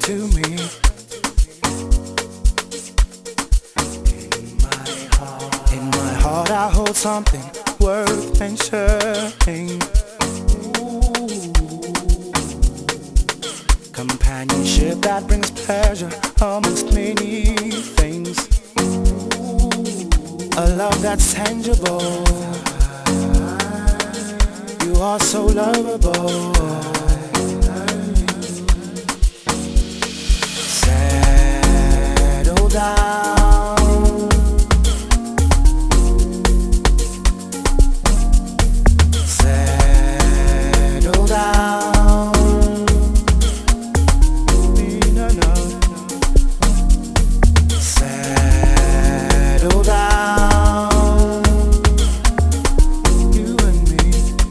to me. In my heart I hold something worth mentioning. Companionship that brings pleasure amongst many things. A love that's tangible. You are so lovable. Settle down. Settle down. Settle down. You and me.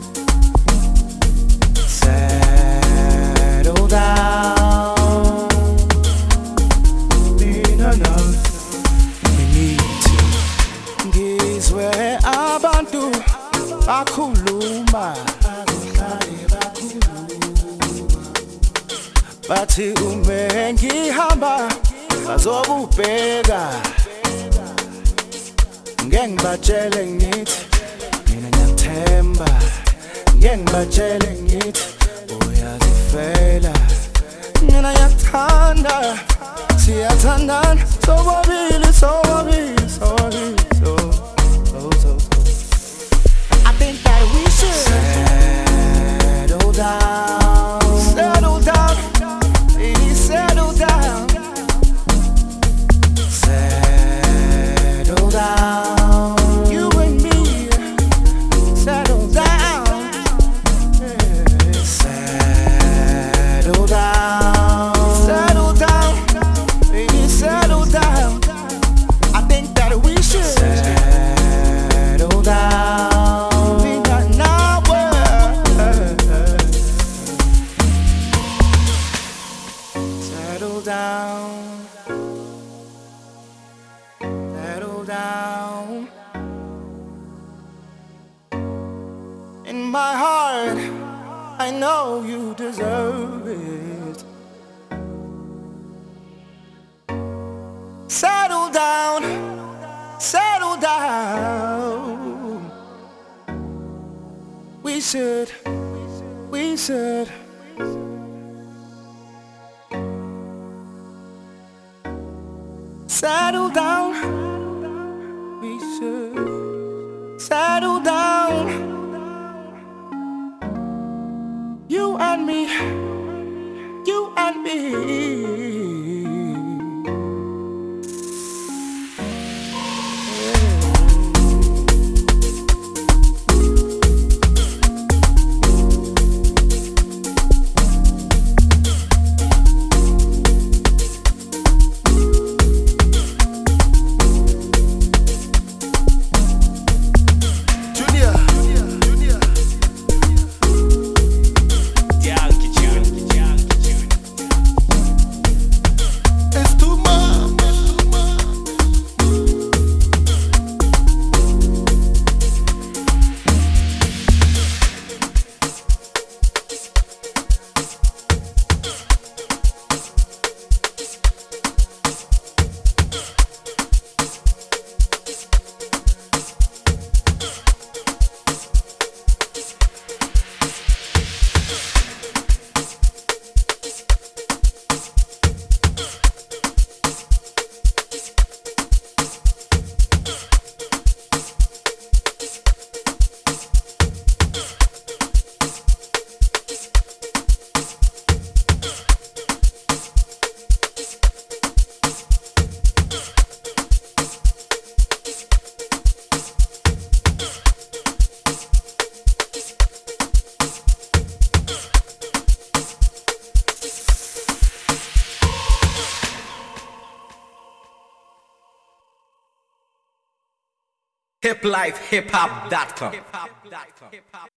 Settle down. Mean enough. We need to ngizwe abantu bakhuluma, bathi ume ngihamba bazobubheka. Ngeke ngibatshele ngithi mina ngiyathemba, ngeke ngibatshele ngithi uyazifela. Mina ngiyakuthanda, siyathandana sobabili, sobabili, sobabili, so. I think that we should settle down, settle down, please settle down, settle down. You and me, settle down, settle down, settle down, please settle down. I think that we should settle down. Settle down, settle down. In my heart, I know you deserve it. Settle down, settle down. We should. Settle down, we should settle down. You and me, you and me. hiplifehiphop.com